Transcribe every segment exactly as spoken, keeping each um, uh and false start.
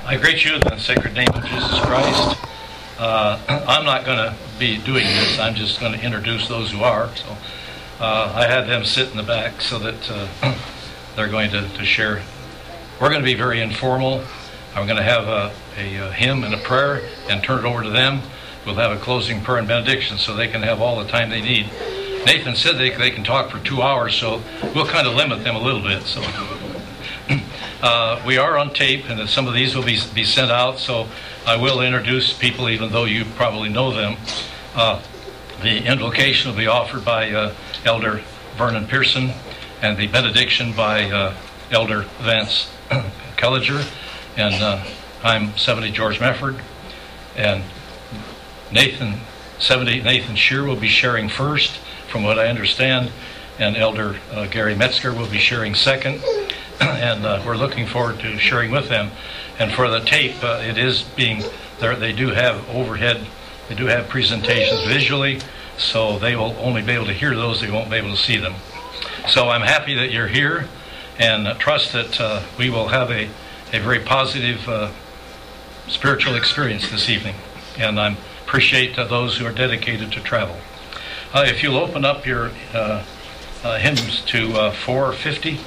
I greet you in the sacred name of Jesus Christ. Uh, I'm not going to be doing this. I'm just going to introduce those who are. So uh, I had them sit in the back so that uh, they're going to, to share. We're going to be very informal. I'm going to have a, a, a hymn and a prayer and turn it over to them. We'll have a closing prayer and benediction so they can have all the time they need. Nathan said they, they can talk for two hours, so we'll kind of limit them a little bit. So uh, we are on tape, and some of these will be, be sent out, so I will introduce people even though you probably know them. Uh, the invocation will be offered by uh, Elder Vernon Pearson, and the benediction by uh, Elder Vance Kelliger. And uh, I'm seventy George Mefford, and Nathan seventy Nathan Shear will be sharing first, from what I understand, and Elder uh, Gary Metzger will be sharing second, and uh, we're looking forward to sharing with them. And for the tape, uh, it is being there. They do have overhead, they do have presentations visually, so they will only be able to hear those. They won't be able to see them. So I'm happy that you're here, and uh, trust that uh, we will have a a very positive uh, spiritual experience this evening. And I appreciate uh, those who are dedicated to travel. Uh, if you'll open up your uh, uh, hymns to uh, four fifty.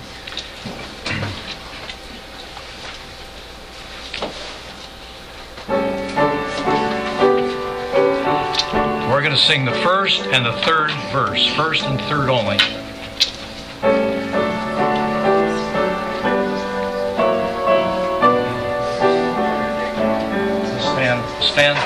We're going to sing the first and the third verse, first and third only. Stand.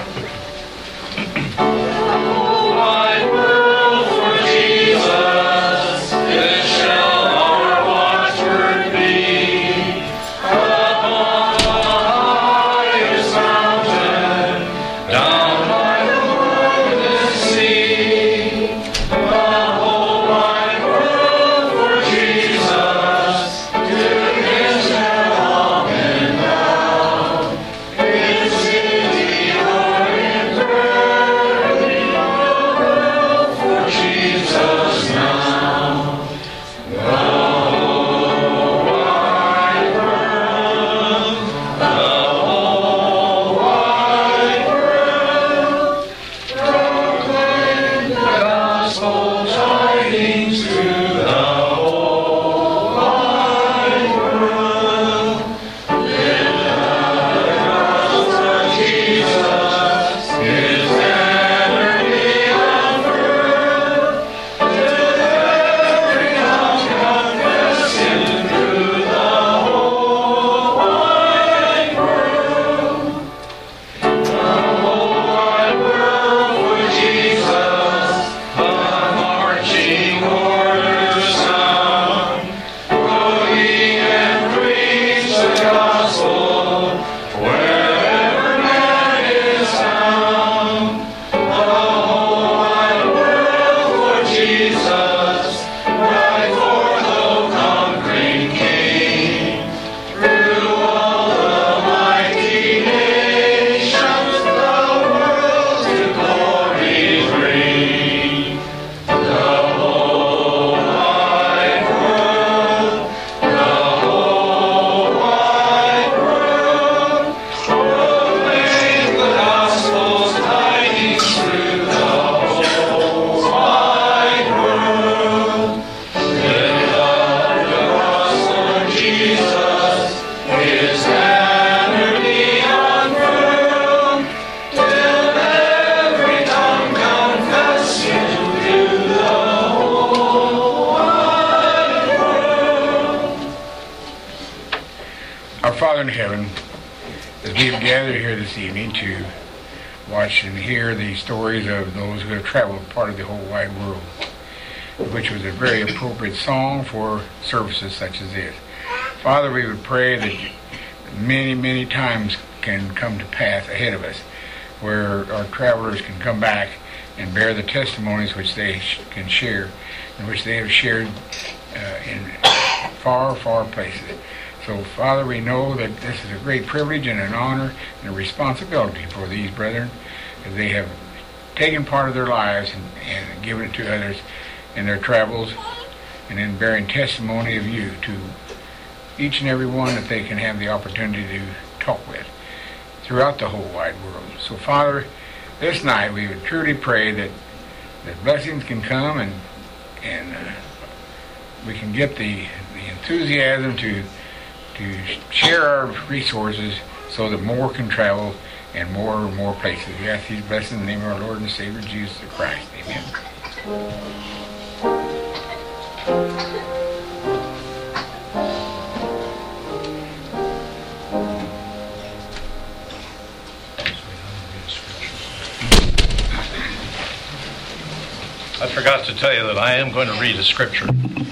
In heaven, as we've gathered here this evening to watch and hear the stories of those who have traveled part of the whole wide world, which was a very appropriate song for services such as this. Father, we would pray that many, many times can come to pass ahead of us, where our travelers can come back and bear the testimonies which they sh- can share, and which they have shared uh, in far, far places. So, Father, we know that this is a great privilege and an honor and a responsibility for these brethren, as they have taken part of their lives and, and given it to others in their travels, and in bearing testimony of you to each and every one, that they can have the opportunity to talk with throughout the whole wide world. So, Father, this night we would truly pray that, that blessings can come and and uh, we can get the, the enthusiasm to to share our resources so that more can travel and more and more places. We ask these blessings in the name of our Lord and Savior Jesus Christ. Amen. I forgot to tell you that I am going to read a scripture.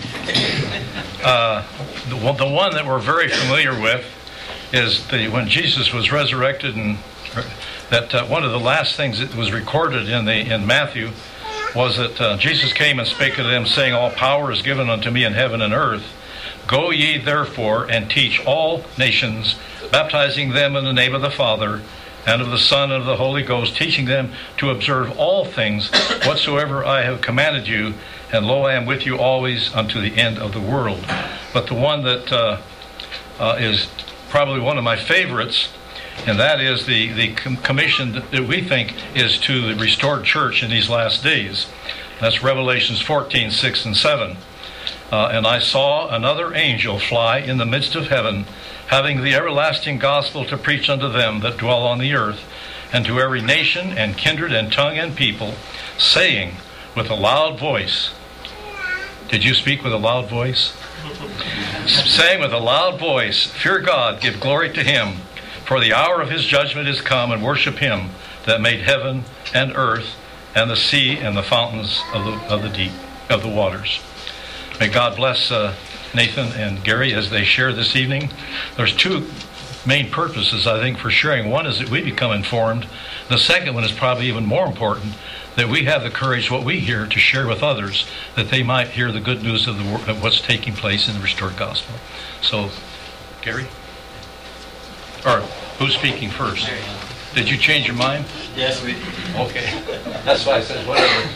Uh, the, one, the one that we're very familiar with is the when Jesus was resurrected, and that uh, one of the last things that was recorded in the in Matthew was that uh, Jesus came and spake to them, saying, "All power is given unto me in heaven and earth. Go ye therefore and teach all nations, baptizing them in the name of the Father, and of the Son, and of the Holy Ghost, teaching them to observe all things whatsoever I have commanded you. And lo, I am with you always unto the end of the world." But the one that uh, uh, is probably one of my favorites, and that is the, the commission that we think is to the restored church in these last days. That's Revelations fourteen, six and seven. Uh, and I saw another angel fly in the midst of heaven, having the everlasting gospel to preach unto them that dwell on the earth, and to every nation and kindred and tongue and people, saying with a loud voice. Did you speak with a loud voice? Saying with a loud voice, "Fear God, give glory to him, for the hour of his judgment is come, and worship him that made heaven and earth and the sea and the fountains of the of the deep, of the waters." May God bless uh, Nathan and Gary as they share this evening. There's two main purposes, I think, for sharing. One is that we become informed. The second one is probably even more important, that we have the courage, what we hear, to share with others, that they might hear the good news of, the, of what's taking place in the restored gospel. So, Gary? Or, who's speaking first? Did you change your mind? Yes, we. Okay. That's why I said whatever.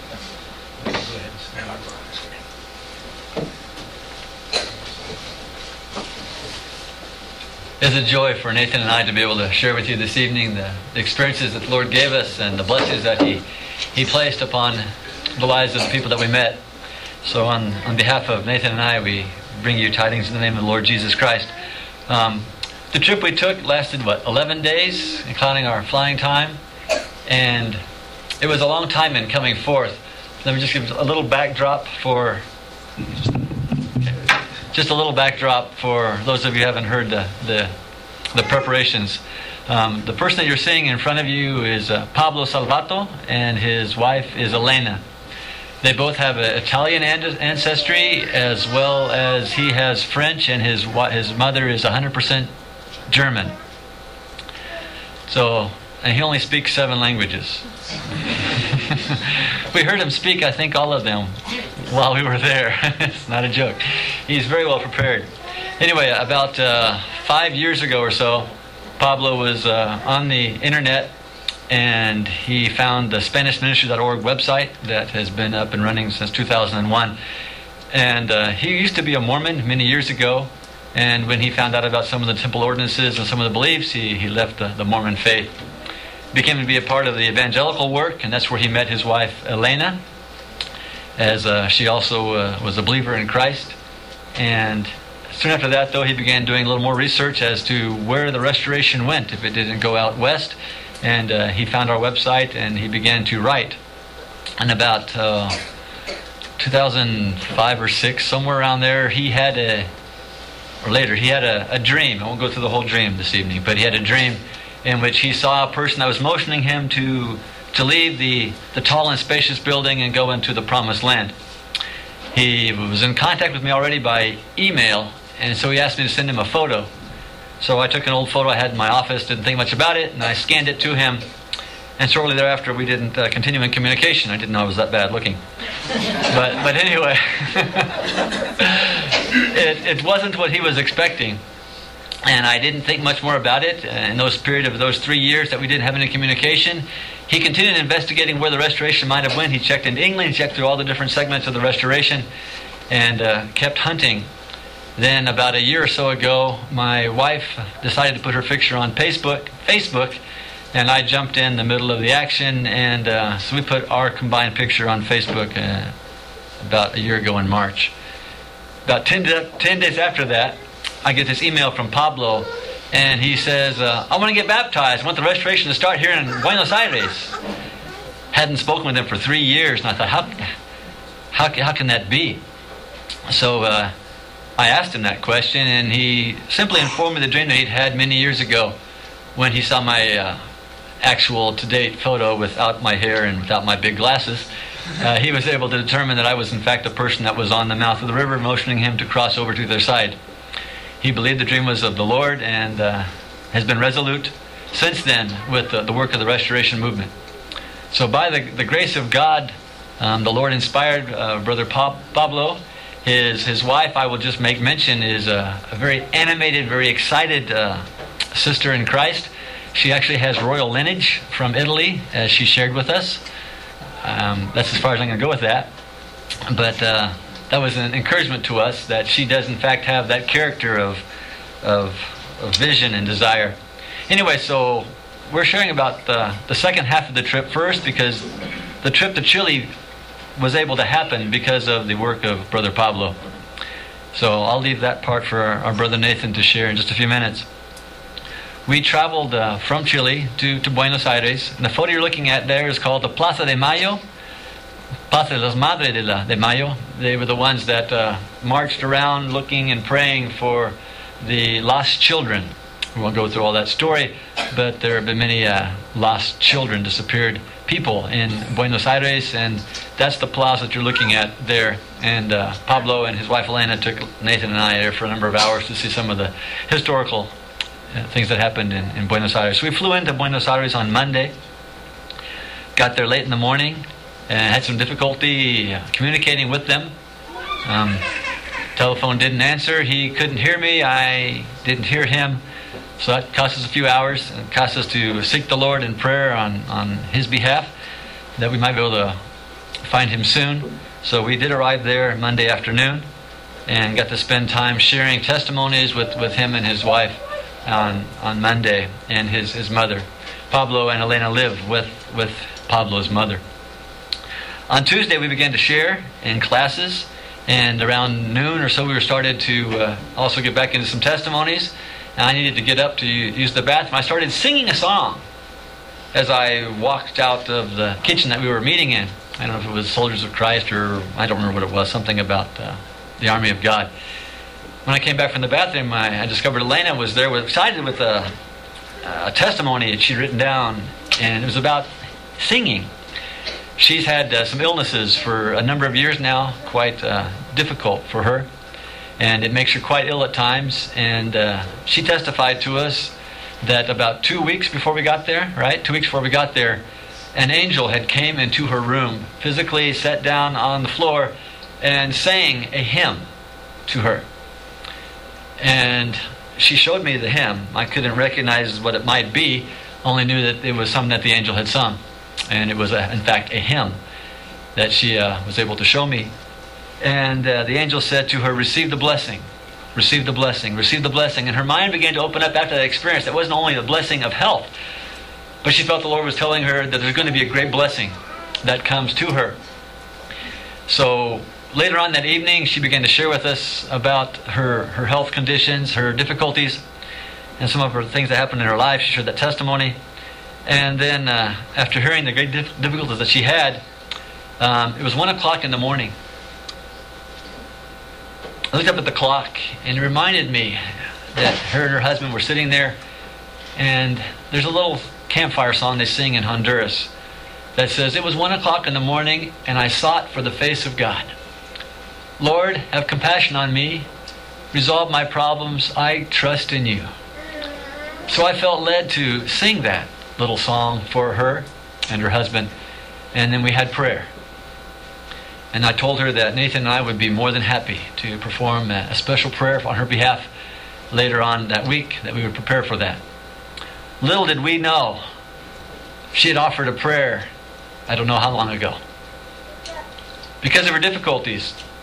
It's a joy for Nathan and I to be able to share with you this evening the experiences that the Lord gave us and the blessings that He He placed upon the lives of the people that we met. So on, on behalf of Nathan and I, we bring you tidings in the name of the Lord Jesus Christ. Um, the trip we took lasted, what, eleven days, including our flying time. And it was a long time in coming forth. Let me just give a little backdrop for... Just a little backdrop for those of you who haven't heard the the, the preparations. Um, the person that you're seeing in front of you is uh, Pablo Salvato, and his wife is Elena. They both have an Italian ancestry, as well as he has French, and his his mother is one hundred percent German. So, and he only speaks seven languages. We heard him speak, I think, all of them while we were there. It's not a joke. He's very well prepared. Anyway, about uh, five years ago or so, Pablo was uh, on the internet, and he found the Spanish Ministry dot org website that has been up and running since two thousand one. And uh, he used to be a Mormon many years ago, and when he found out about some of the temple ordinances and some of the beliefs, he, he left the, the Mormon faith. Became to be a part of the evangelical work, and that's where he met his wife Elena, as uh, she also uh, was a believer in Christ. And soon after that, though, he began doing a little more research as to where the restoration went, if it didn't go out west. And uh, he found our website, and he began to write. And about uh, two thousand five or six, somewhere around there, he had a, or later, he had a, a dream. I won't go through the whole dream this evening, but he had a dream in which he saw a person that was motioning him to to leave the, the tall and spacious building and go into the promised land. He was in contact with me already by email, and so he asked me to send him a photo. So I took an old photo I had in my office, didn't think much about it, and I scanned it to him. And shortly thereafter, we didn't uh, continue in communication. I didn't know I was that bad looking. But but anyway, it, it wasn't what he was expecting. And I didn't think much more about it. In those period of those three years that we didn't have any communication, he continued investigating where the restoration might have went. He checked in England, he checked through all the different segments of the restoration, and uh, kept hunting. Then about a year or so ago, my wife decided to put her picture on Facebook, Facebook, and I jumped in the middle of the action, and uh, so we put our combined picture on Facebook uh, about a year ago in March. About ten, ten days after that, I get this email from Pablo, and he says, uh, I want to get baptized. I want the restoration to start here in Buenos Aires. Hadn't spoken with him for three years, and I thought, how, how, how can that be? So uh, I asked him that question, and he simply informed me the dream that he'd had many years ago when he saw my uh, actual to-date photo without my hair and without my big glasses. Uh, he was able to determine that I was in fact the person that was on the mouth of the river, motioning him to cross over to their side. He believed the dream was of the Lord, and uh, has been resolute since then with the, the work of the restoration movement. So by the, the grace of God, um, the Lord inspired uh, Brother pa- Pablo. His his wife, I will just make mention, is a, a very animated, very excited uh, sister in Christ. She actually has royal lineage from Italy, as she shared with us. Um, that's as far as I'm going to go with that. But uh, that was an encouragement to us that she does in fact have that character of, of, of vision and desire. Anyway, so we're sharing about the, the second half of the trip first, because the trip to Chile was able to happen because of the work of Brother Pablo. So I'll leave that part for our, our Brother Nathan to share in just a few minutes. We traveled uh, from Chile to, to Buenos Aires. And the photo you're looking at there is called the Plaza de Mayo. Plaza de las Madres de, la, de Mayo. They were the ones that uh, marched around looking and praying for the lost children. We won't go through all that story, but there have been many uh, lost children, disappeared people in Buenos Aires, and that's the plaza that you're looking at there. And uh, Pablo and his wife Elena took Nathan and I there for a number of hours to see some of the historical uh, things that happened in, in Buenos Aires. We flew into Buenos Aires on Monday, got there late in the morning, and had some difficulty uh, communicating with them. Um, telephone didn't answer. He couldn't hear me. I didn't hear him. So that cost us a few hours, and cost us to seek the Lord in prayer on, on His behalf, that we might be able to find Him soon. So we did arrive there Monday afternoon, and got to spend time sharing testimonies with, with him and his wife on on Monday, and his, his mother. Pablo and Elena live with, with Pablo's mother. On Tuesday we began to share in classes, and around noon or so we were started to uh, also get back into some testimonies. And I needed to get up to use the bathroom. I started singing a song as I walked out of the kitchen that we were meeting in. I don't know if it was Soldiers of Christ, or I don't remember what it was, something about uh, the Army of God. When I came back from the bathroom, I, I discovered Elena was there, was excited with a, a testimony that she'd written down, and it was about singing. She's had uh, some illnesses for a number of years now, quite uh, difficult for her. And it makes her quite ill at times. And uh, she testified to us that about two weeks before we got there, right? Two weeks before we got there, an angel had came into her room, physically sat down on the floor, and sang a hymn to her. And she showed me the hymn. I couldn't recognize what it might be, only knew that it was something that the angel had sung. And it was, a, in fact, a hymn that she uh, was able to show me. And uh, the angel said to her, receive the blessing, receive the blessing, receive the blessing. And her mind began to open up after that experience. That wasn't only the blessing of health, but she felt the Lord was telling her that there's going to be a great blessing that comes to her. So later on that evening, she began to share with us about her, her health conditions, her difficulties, and some of her things that happened in her life. She shared that testimony. And then uh, after hearing the great dif- difficulties that she had, um, it was one o'clock in the morning. I looked up at the clock, and it reminded me that her and her husband were sitting there, and there's a little campfire song they sing in Honduras that says, it was one o'clock in the morning, and I sought for the face of God. Lord, have compassion on me. Resolve my problems. I trust in you. So I felt led to sing that little song for her and her husband, and then we had prayer. And I told her that Nathan and I would be more than happy to perform a special prayer on her behalf later on that week, that we would prepare for that. Little did we know, she had offered a prayer, I don't know how long ago. Because of her difficulties,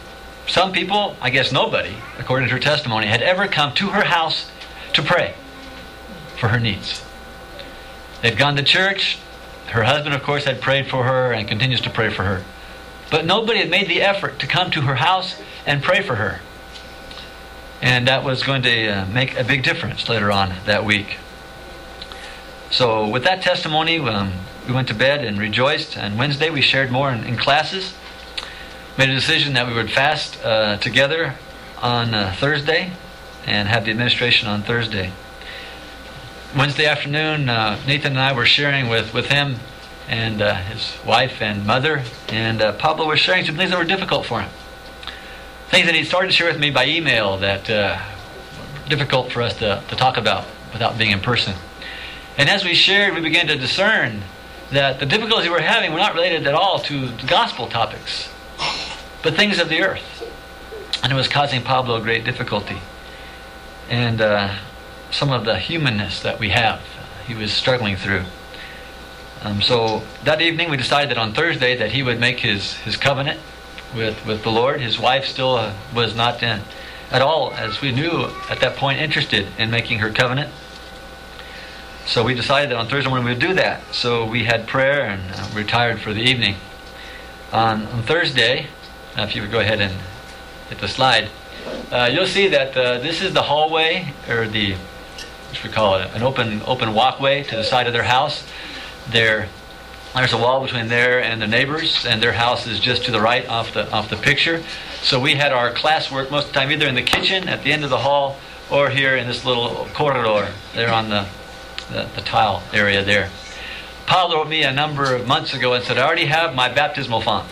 some people, I guess nobody, according to her testimony, had ever come to her house to pray for her needs. They'd gone to church. Her husband, of course, had prayed for her and continues to pray for her. But nobody had made the effort to come to her house and pray for her. And that was going to uh, make a big difference later on that week. So with that testimony, um, we went to bed and rejoiced. And Wednesday we shared more in, in classes. Made a decision that we would fast uh, together on uh, Thursday and have the administration on Thursday. Wednesday afternoon, uh, Nathan and I were sharing with, with him and uh, his wife and mother. And uh, Pablo was sharing some things that were difficult for him. Things that he started to share with me by email that uh, were difficult for us to, to talk about without being in person. And as we shared, we began to discern that the difficulties we were having were not related at all to the gospel topics, but things of the earth. And it was causing Pablo great difficulty. And uh, some of the humanness that we have, he was struggling through. Um, so that evening we decided that on Thursday that he would make his, his covenant with, with the Lord. His wife still uh, was not in, at all, as we knew at that point, interested in making her covenant. So we decided that on Thursday morning we would do that. So we had prayer and uh, retired for the evening. On, on Thursday, now if you would go ahead and hit the slide, uh, you'll see that uh, this is the hallway, or the, what should we call it, an open open walkway to the side of their house. There, there's a wall between there and the neighbors, and their house is just to the right off the off the picture. So we had our classwork most of the time either in the kitchen at the end of the hall or here in this little corridor there on the, the, the tile area there. Pablo wrote me a number of months ago and said, I already have my baptismal font.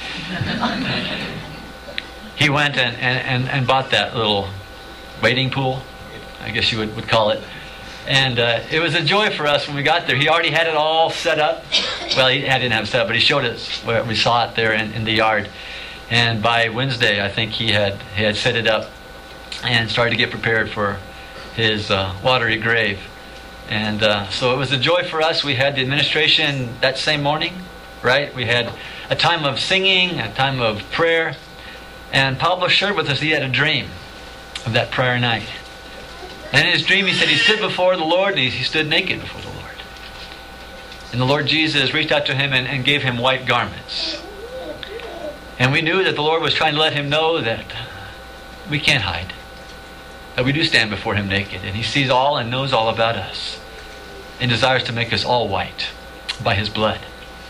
He went and, and, and bought that little wading pool, I guess you would, would call it. And uh, it was a joy for us when we got there. He already had it all set up. Well, he didn't have it set up, but he showed us where we saw it there in, in the yard. And by Wednesday, I think he had he had set it up and started to get prepared for his uh, watery grave. And uh, so it was a joy for us. We had the administration that same morning, right? We had a time of singing, a time of prayer. And Pablo shared with us he had a dream of that prayer night. And in his dream he said he stood before the Lord and he, he stood naked before the Lord. And the Lord Jesus reached out to him and, and gave him white garments. And we knew that the Lord was trying to let him know that we can't hide. That we do stand before him naked. And he sees all and knows all about us. And desires to make us all white by his blood.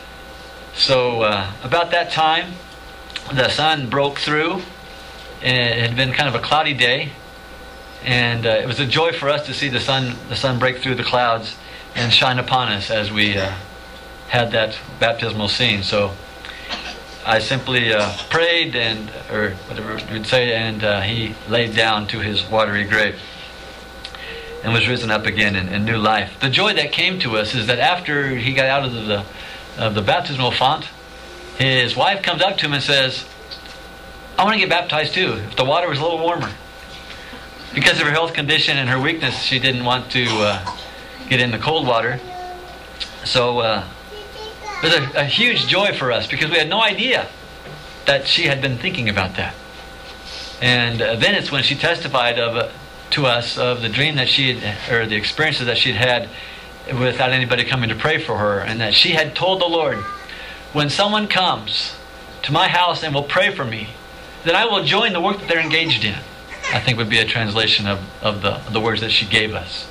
So uh, about that time, the sun broke through. And it had been kind of a cloudy day. And uh, it was a joy for us to see the sun the sun break through the clouds and shine upon us as we uh, had that baptismal scene. So I simply uh, prayed, and or whatever you would say, and uh, he laid down to his watery grave and was risen up again in, in new life. The joy that came to us is that after he got out of the of the baptismal font, his wife comes up to him and says, I want to get baptized too, if the water was a little warmer. Because of her health condition and her weakness, she didn't want to uh, get in the cold water. So uh, it was a, a huge joy for us because we had no idea that she had been thinking about that. And uh, then it's when she testified of uh, to us of the dream that she had, or the experiences that she'd had without anybody coming to pray for her, and that she had told the Lord, when someone comes to my house and will pray for me, then I will join the work that they're engaged in. I think would be a translation of, of the, the words that she gave us.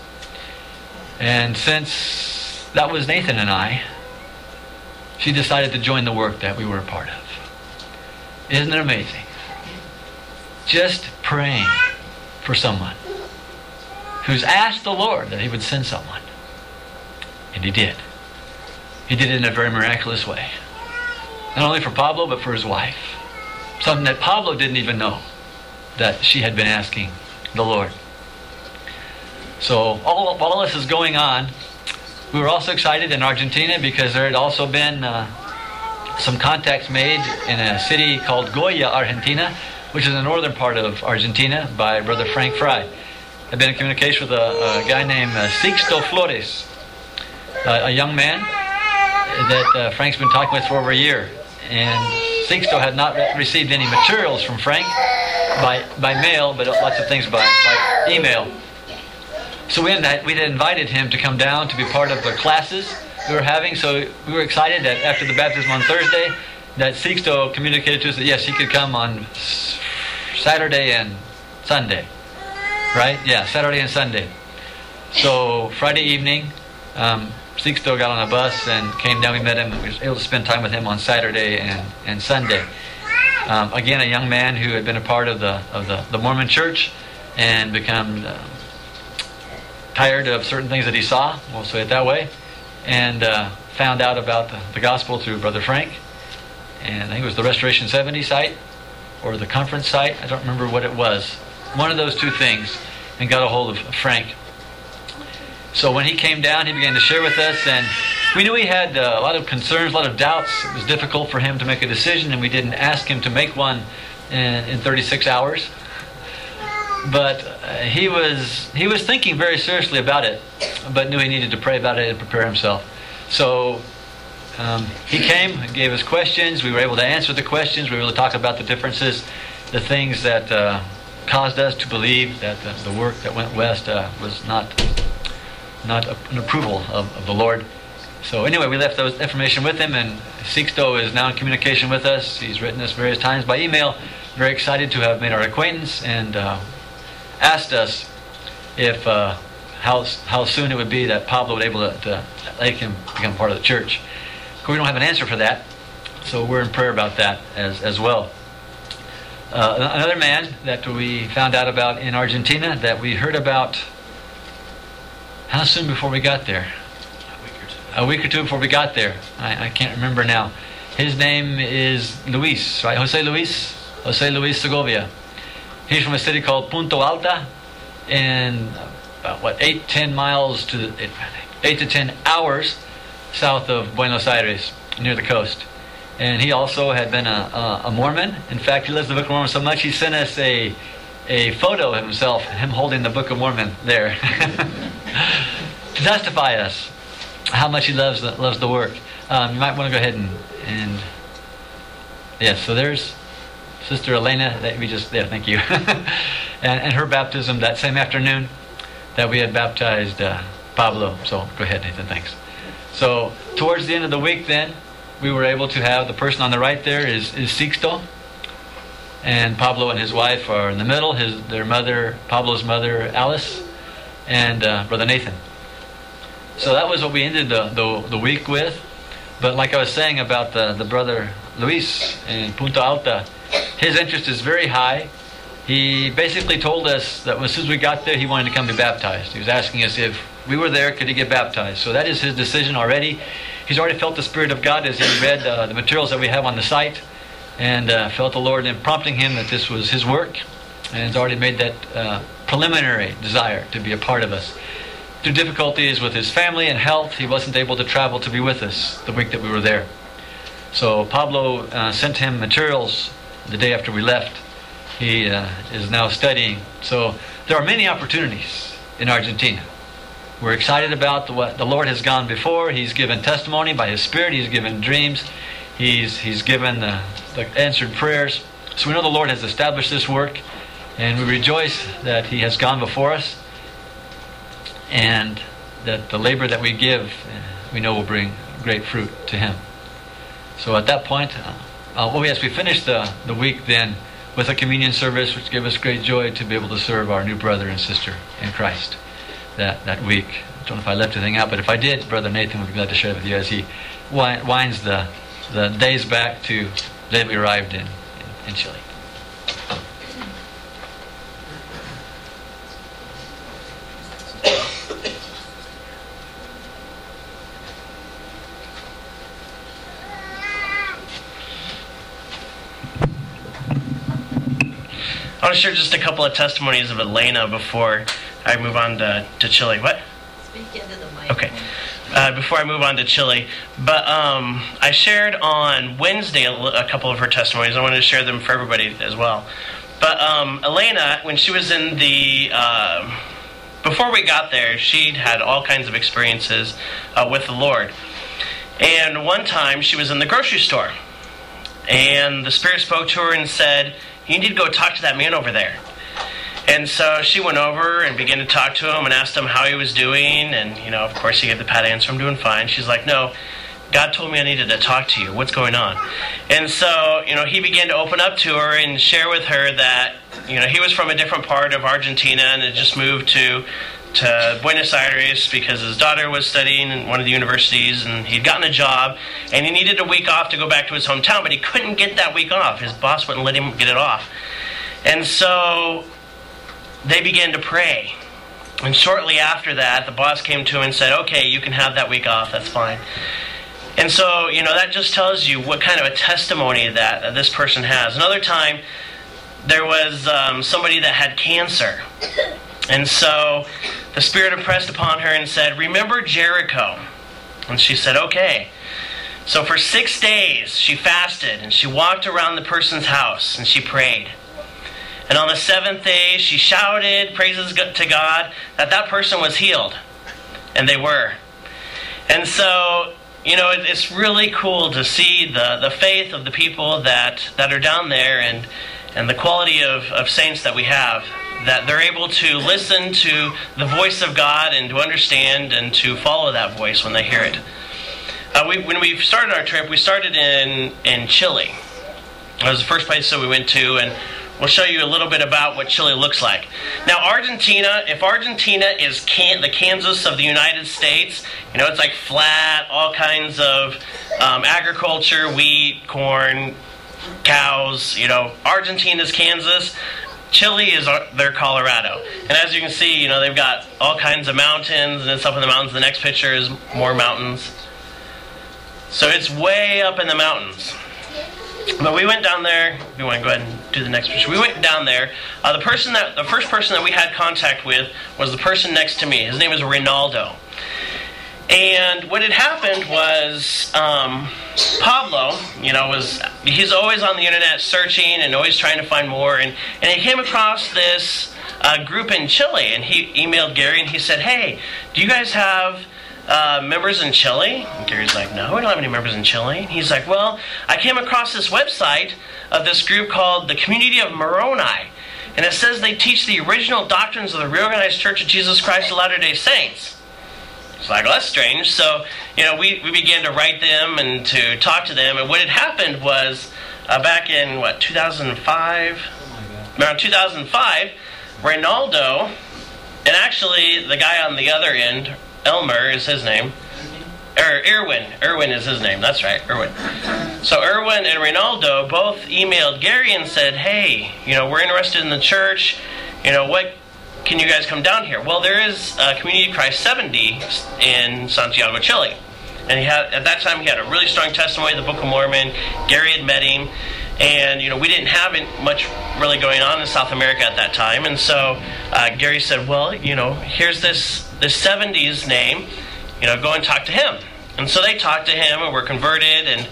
And since that was Nathan and I, she decided to join the work that we were a part of. Isn't it amazing? Just praying for someone who's asked the Lord that he would send someone. And he did. He did it in a very miraculous way. Not only for Pablo, but for his wife. Something that Pablo didn't even know that she had been asking the Lord. So all, all this is going on. We were also excited in Argentina because there had also been uh, some contacts made in a city called Goya, Argentina, which is the northern part of Argentina, by Brother Frank Fry. I've been in communication with a, a guy named uh, Sixto Flores, uh, a young man that uh, Frank's been talking with for over a year. And Sixto had not re- received any materials from Frank by by mail, but lots of things by, by email. So we had, we had invited him to come down to be part of the classes we were having. So we were excited that after the baptism on Thursday, that Sixto communicated to us that yes, he could come on Saturday and Sunday. Right? Yeah, Saturday and Sunday. So Friday evening, um, Sixto got on a bus and came down. We met him. We were able to spend time with him on Saturday and, and Sunday. Um, again, a young man who had been a part of the of the, the Mormon Church and become uh, tired of certain things that he saw, we'll say it that way, and uh, found out about the, the gospel through Brother Frank. And I think it was the Restoration seventy site or the conference site. I don't remember what it was. One of those two things, and got a hold of Frank. So when he came down, he began to share with us, and we knew he had uh, a lot of concerns, a lot of doubts. It was difficult for him to make a decision, and we didn't ask him to make one in, in thirty-six hours. But uh, he was he was thinking very seriously about it, but knew he needed to pray about it and prepare himself. So um, he came and gave us questions. We were able to answer the questions. We were able to talk about the differences, the things that uh, caused us to believe that the, the work that went west uh, was not not a, an approval of, of the Lord. So anyway, we left those information with him, and Sixto is now in communication with us. He's written us various times by email. Very excited to have made our acquaintance, and uh, asked us if uh, how how soon it would be that Pablo would be able to, to let him become part of the church. We don't have an answer for that, so we're in prayer about that as as well. Uh, another man that we found out about in Argentina that we heard about. How soon before we got there? A week or two. A week or two before we got there. I, I can't remember now. His name is Luis, right? Jose Luis? Jose Luis Segovia. He's from a city called Punta Alta, and about what eight, ten miles to eight, eight to ten hours south of Buenos Aires, near the coast. And he also had been a, a, a Mormon. In fact, he loves the Book of Mormon so much he sent us a a photo of himself, him holding the Book of Mormon there, to testify us how much he loves the, loves the work. Um, you might want to go ahead and and yes. So there's Sister Elena, that we just, yeah, thank you. and, and her baptism that same afternoon that we had baptized uh, Pablo. So go ahead, Nathan, thanks. So towards the end of the week then, we were able to have the person on the right there is, is Sixto. And Pablo and his wife are in the middle, his their mother, Pablo's mother, Alice, and uh, Brother Nathan. So that was what we ended the, the, the week with. But like I was saying about the, the brother Luis in Punta Alta, his interest is very high. He basically told us that as soon as we got there, he wanted to come be baptized. He was asking us if we were there, could he get baptized? So that is his decision already. He's already felt the Spirit of God as he read uh, the materials that we have on the site, and uh, felt the Lord in prompting him that this was his work, and has already made that uh, preliminary desire to be a part of us. Through difficulties with his family and health, he wasn't able to travel to be with us the week that we were there. So Pablo uh, sent him materials the day after we left. He uh, is now studying. So there are many opportunities in Argentina. We're excited about the, what the Lord has gone before. He's given testimony by His Spirit. He's given dreams. He's He's given the, the answered prayers. So we know the Lord has established this work, and we rejoice that He has gone before us, and that the labor that we give, we know will bring great fruit to Him. So at that point, uh, uh, well, yes, we finished the, the week then with a communion service, which gave us great joy to be able to serve our new brother and sister in Christ that, that week. I don't know if I left anything out, but if I did, Brother Nathan would be glad to share it with you as he winds the, the days back to the day we arrived in, in, in Chile. I want to share just a couple of testimonies of Elena before I move on to, to Chile. What? Speak into the mic. Okay. Uh, before I move on to Chile. But um, I shared on Wednesday a, a couple of her testimonies. I wanted to share them for everybody as well. But um, Elena, when she was in the... Uh, before we got there, she'd had all kinds of experiences uh, with the Lord. And one time she was in the grocery store. And the Spirit spoke to her and said, you need to go talk to that man over there. And so she went over and began to talk to him and asked him how he was doing. And, you know, of course, he gave the pat answer, I'm doing fine. She's like, no, God told me I needed to talk to you. What's going on? And so, you know, he began to open up to her and share with her that, you know, he was from a different part of Argentina and had just moved to to Buenos Aires because his daughter was studying in one of the universities and he'd gotten a job and he needed a week off to go back to his hometown, but he couldn't get that week off. His boss wouldn't let him get it off. And so they began to pray. And shortly after that, the boss came to him and said, okay, you can have that week off, that's fine. And so, you know, that just tells you what kind of a testimony that, that this person has. Another time, there was um, somebody that had cancer. And so the Spirit impressed upon her and said, remember Jericho. And she said, okay. So for six days, she fasted and she walked around the person's house and she prayed. And on the seventh day, she shouted praises to God that that person was healed. And they were. And so, you know, it's really cool to see the, the faith of the people that, that are down there and, and the quality of, of saints that we have. That they're able to listen to the voice of God and to understand and to follow that voice when they hear it. Uh, we, when we started our trip, we started in, in Chile. That was the first place that we went to, and we'll show you a little bit about what Chile looks like. Now, Argentina, if Argentina is can, the Kansas of the United States, you know, it's like flat, all kinds of um, agriculture, wheat, corn, cows, you know. Argentina's Kansas. Chile is their Colorado. And as you can see, you know, they've got all kinds of mountains, and it's up in the mountains. The next picture is more mountains. So it's way up in the mountains. But we went down there. We want to go ahead and do the next picture. We went down there. Uh, the person that, the first person that we had contact with was the person next to me. His name is Reynaldo. And what had happened was um, Pablo, you know, was he's always on the internet searching and always trying to find more. And, and he came across this uh, group in Chile. And he emailed Gary and he said, hey, do you guys have uh, members in Chile? And Gary's like, no, we don't have any members in Chile. And he's like, well, I came across this website of this group called the Community of Moroni. And it says they teach the original doctrines of the Reorganized Church of Jesus Christ of Latter-day Saints. It's like, well, that's strange. So, you know, we, we began to write them and to talk to them. And what had happened was uh, back in, what, two thousand five? Oh around two thousand five, Reynaldo, and actually the guy on the other end, Elmer is his name. Er, Irwin. Irwin is his name. That's right, Irwin. So Irwin and Reynaldo both emailed Gary and said, hey, you know, we're interested in the church. You know, what... can you guys come down here? Well, there is a Community of Christ seventy in Santiago, Chile. And he had, at that time, he had a really strong testimony of the Book of Mormon. Gary had met him. And, you know, we didn't have much really going on in South America at that time. And so uh, Gary said, well, you know, here's this, this seventies name. You know, go and talk to him. And so they talked to him and were converted and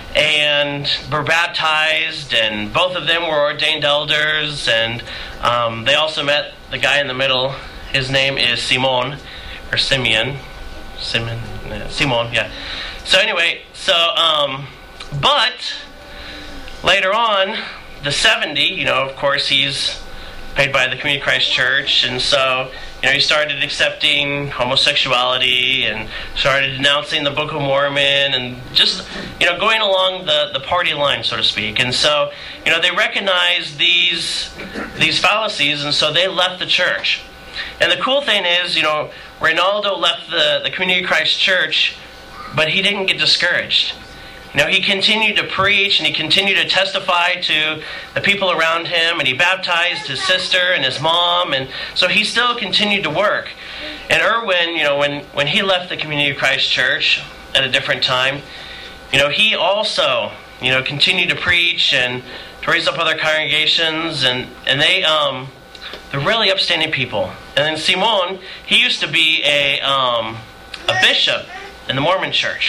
and were baptized. And both of them were ordained elders. And um, they also met the guy in the middle. His name is Simon, or Simeon. Simon, yeah, Simon, yeah. So anyway, so, um, but later on, the seventy, you know, of course, he's paid by the Community of Christ Church, and so, you know, he started accepting homosexuality and started denouncing the Book of Mormon and just, you know, going along the, the party line, so to speak. And so, you know, they recognized these these fallacies, and so they left the church. And the cool thing is, you know, Reynaldo left the, the Community of Christ Church, but he didn't get discouraged. You know, he continued to preach and he continued to testify to the people around him, and he baptized his sister and his mom, and so he still continued to work. And Irwin, you know, when, when he left the Community of Christ Church at a different time, you know, he also, you know, continued to preach and to raise up other congregations, and, and they, um, they're really upstanding people. And then Simon, he used to be a, um, a bishop in the Mormon Church.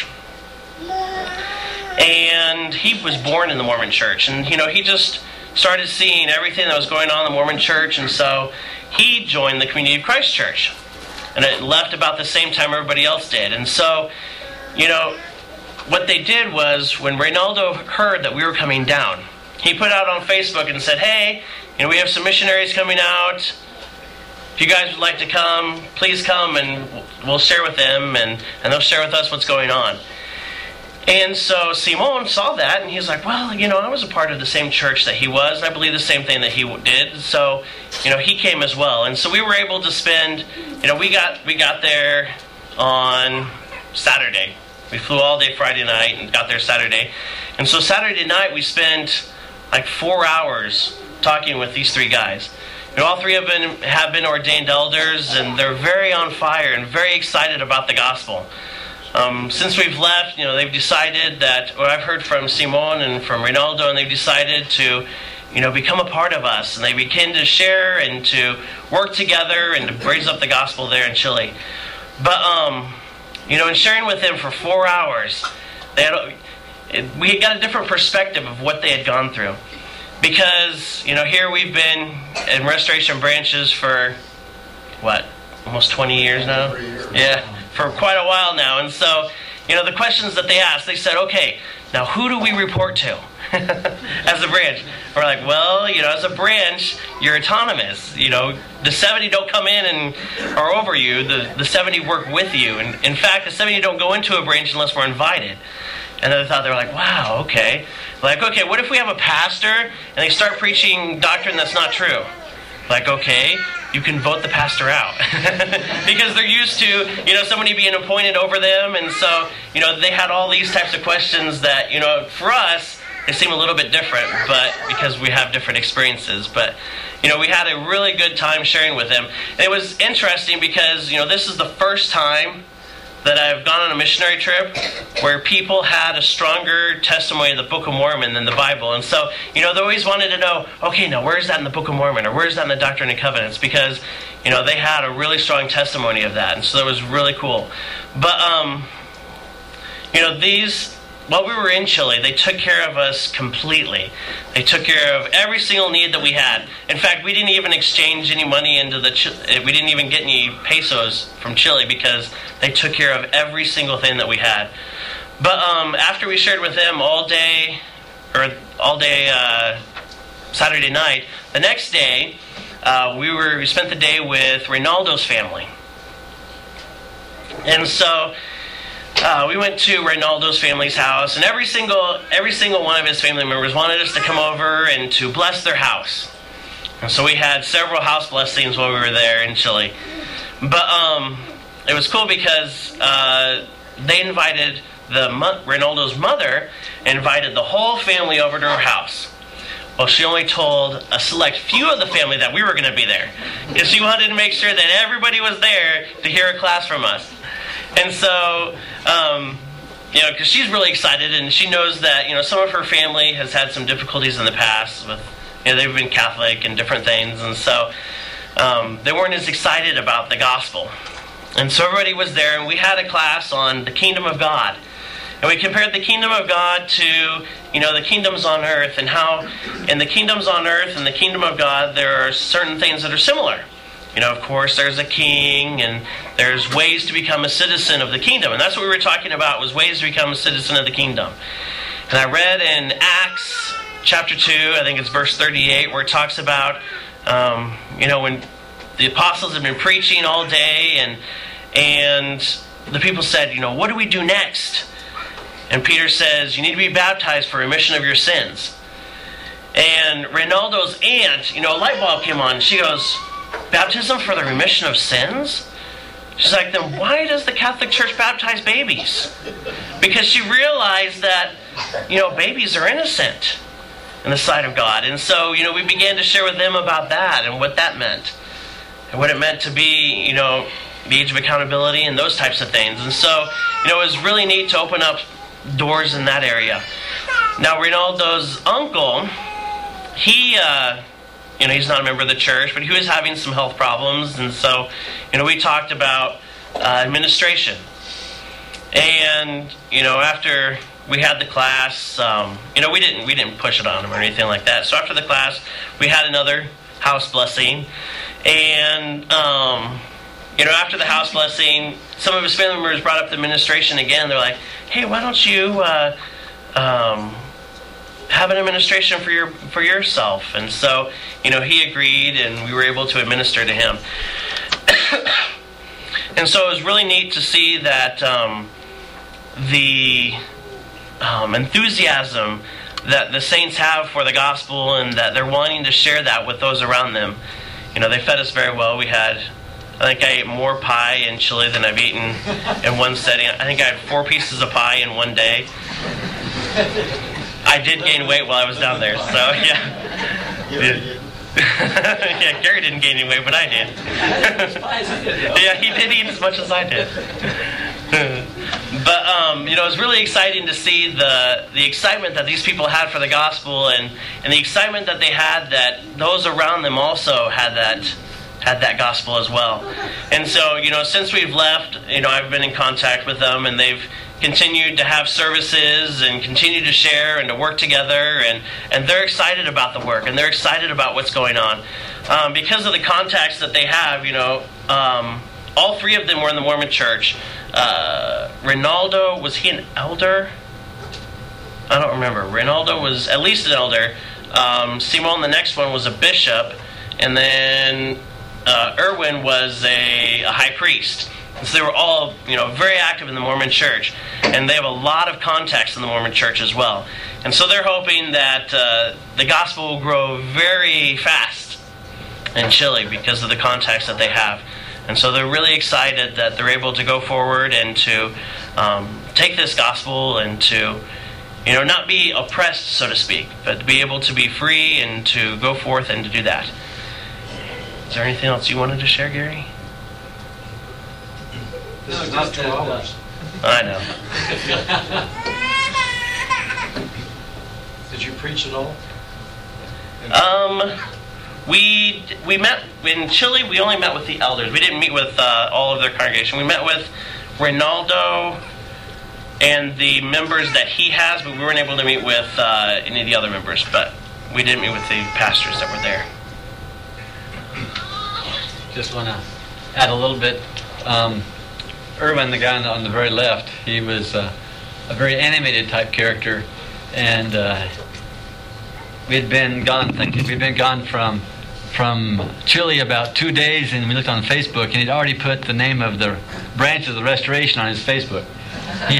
And he was born in the Mormon Church. And, you know, he just started seeing everything that was going on in the Mormon Church. And so he joined the Community of Christ Church. And it left about the same time everybody else did. And so, you know, what they did was, when Reynaldo heard that we were coming down, he put out on Facebook and said, hey, you know, we have some missionaries coming out. If you guys would like to come, please come, and we'll share with them, and, and they'll share with us what's going on. And so Simon saw that, and he's like, well, you know, I was a part of the same church that he was, and I believe the same thing that he did. So, you know, he came as well. And so we were able to spend, you know, we got we got there on Saturday. We flew all day Friday night and got there Saturday. And so Saturday night we spent like four hours talking with these three guys. You know, all three of them have been ordained elders, and they're very on fire and very excited about the gospel. Um, since we've left, you know, they've decided that, well, I've heard from Simon and from Reynaldo, and they've decided to, you know, become a part of us. And they begin to share and to work together and to raise up the gospel there in Chile. But, um, you know, in sharing with them for four hours, they had, we got a different perspective of what they had gone through. Because, you know, here we've been in Restoration Branches for, what, almost twenty years now? Yeah, for quite a while now. And so, you know, the questions that they asked, they said, okay, now who do we report to as a branch? We're like, well, you know, as a branch, you're autonomous. You know, the seventy don't come in and are over you. The, the seventy work with you. And in fact, the seventy don't go into a branch unless we're invited. And then they thought, they were like, wow, okay. Like, okay, what if we have a pastor and they start preaching doctrine that's not true? Like, okay, you can vote the pastor out. Because they're used to, you know, somebody being appointed over them. And so, you know, they had all these types of questions that, you know, for us, they seem a little bit different, but because we have different experiences. But, you know, we had a really good time sharing with them. And it was interesting because, you know, this is the first time that I've gone on a missionary trip where people had a stronger testimony of the Book of Mormon than the Bible. And so, you know, they always wanted to know, okay, now where's that in the Book of Mormon? Or where's that in the Doctrine and Covenants? Because, you know, they had a really strong testimony of that. And so that was really cool. But, um, you know, these, while we were in Chile, they took care of us completely. They took care of every single need that we had. In fact, we didn't even exchange any money into the, we didn't even get any pesos from Chile because they took care of every single thing that we had. But um, after we shared with them all day, or all day uh, Saturday night, the next day, uh, we were we spent the day with Reynaldo's family. And so, Uh, we went to Reynaldo's family's house, and every single every single one of his family members wanted us to come over and to bless their house. And so we had several house blessings while we were there in Chile. But um, it was cool because uh, they invited the Reynaldo's mother invited the whole family over to her house. Well, she only told a select few of the family that we were going to be there, because she wanted to make sure that everybody was there to hear a class from us. And so, um, you know, because she's really excited, and she knows that, you know, some of her family has had some difficulties in the past with, you know, they've been Catholic and different things, and so um, they weren't as excited about the gospel. And so everybody was there, and we had a class on the kingdom of God. And we compared the kingdom of God to, you know, the kingdoms on earth, and how in the kingdoms on earth and the kingdom of God, there are certain things that are similar. You know, of course, there's a king, and there's ways to become a citizen of the kingdom. And that's what we were talking about, was ways to become a citizen of the kingdom. And I read in Acts chapter two, I think it's verse thirty-eight, where it talks about, um, you know, when the apostles have been preaching all day, and and the people said, you know, what do we do next? And Peter says, you need to be baptized for remission of your sins. And Reynaldo's aunt, you know, a light bulb came on. She goes, baptism for the remission of sins? She's like, then why does the Catholic Church baptize babies? Because she realized that, you know, babies are innocent in the sight of God. And so, you know, we began to share with them about that and what that meant. And what it meant to be, you know, the age of accountability and those types of things. And so, you know, it was really neat to open up doors in that area. Now, Reynaldo's uncle, he, uh, you know, he's not a member of the church, but he was having some health problems, and so, you know, we talked about uh, administration. And, you know, after we had the class, um, you know, we didn't we didn't push it on him or anything like that. So after the class, we had another house blessing, and um, you know, after the house blessing, some of his family members brought up the administration again. They're like, hey, why don't you uh, um, have an administration for your for yourself? And so, you know, he agreed, and we were able to administer to him. And so it was really neat to see that um, the um, enthusiasm that the saints have for the gospel, and that they're wanting to share that with those around them. You know, they fed us very well. We had, I think I ate more pie in Chile than I've eaten in one setting. I think I had four pieces of pie in one day. I did gain weight while I was down there, so yeah. yeah. yeah, Gary didn't gain any weight, but I did. yeah, he did eat as much as I did. But um, you know, it was really exciting to see the the excitement that these people had for the gospel, and, and the excitement that they had that those around them also had that had that gospel as well. And so, you know, since we've left, you know, I've been in contact with them, and they've continued to have services and continue to share and to work together, and, and they're excited about the work, and they're excited about what's going on. Um, because of the contacts that they have, you know, um, all three of them were in the Mormon Church. Uh, Ronaldo, was he an elder? I don't remember. Ronaldo was at least an elder. Um, Simon, the next one, was a bishop. And then uh, Erwin was a, a high priest. So they were all, you know, very active in the Mormon Church, and they have a lot of contacts in the Mormon Church as well. And so they're hoping that uh, the gospel will grow very fast in Chile because of the contacts that they have. And so they're really excited that they're able to go forward and to um, take this gospel and to, you know, not be oppressed, so to speak, but to be able to be free and to go forth and to do that. Is there anything else you wanted to share, Gary? This is not two hours. I know. Did you preach at all? Um, we we met in Chile. We only met with the elders. We didn't meet with uh, all of their congregation. We met with Ronaldo and the members that he has, but we weren't able to meet with uh, any of the other members. But we did meet with the pastors that were there. Just want to add a little bit. Um, Erwin, the guy on the, on the very left, he was uh, a very animated type character, and uh, we had been gone. Thank you. We'd been gone from from Chile about two days, and we looked on Facebook, and he'd already put the name of the branch of the restoration on his Facebook. He,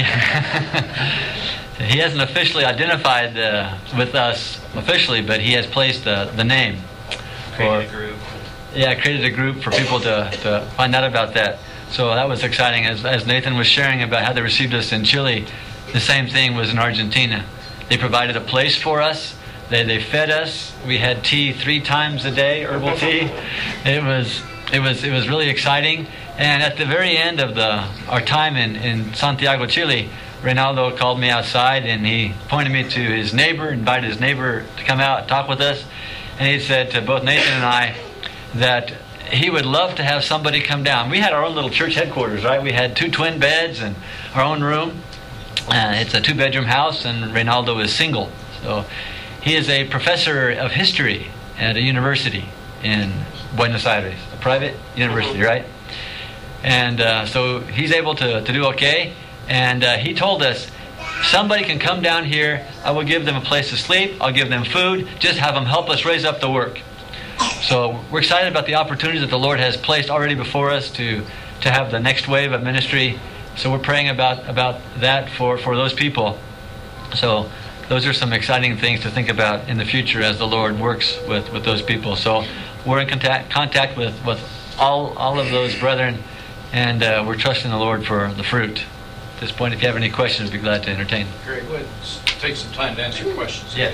he hasn't officially identified uh, with us officially, but he has placed uh, the name. Created a group. Yeah, created a group for people to, to find out about that. So that was exciting. As, as Nathan was sharing about how they received us in Chile, the same thing was in Argentina. They provided a place for us. They they fed us. We had tea three times a day, herbal tea. It was it was it was really exciting. And at the very end of the our time in, in Santiago, Chile, Ronaldo called me outside, and he pointed me to his neighbor, invited his neighbor to come out and talk with us. And he said to both Nathan and I that he would love to have somebody come down. We had our own little church headquarters, right? We had two twin beds and our own room. Uh, it's a two-bedroom house, and Ronaldo is single. So he is a professor of history at a university in Buenos Aires, a private university, right? And uh, so he's able to, to do okay. And uh, he told us, somebody can come down here. I will give them a place to sleep. I'll give them food. Just have them help us raise up the work. So we're excited about the opportunities that the Lord has placed already before us to, to have the next wave of ministry. So we're praying about, about that for, for those people. So those are some exciting things to think about in the future as the Lord works with, with those people. So we're in contact contact with, with all all of those brethren, and uh, we're trusting the Lord for the fruit. At this point, if you have any questions, I'd be glad to entertain. Great. Go ahead. Take some time to answer questions. Yeah.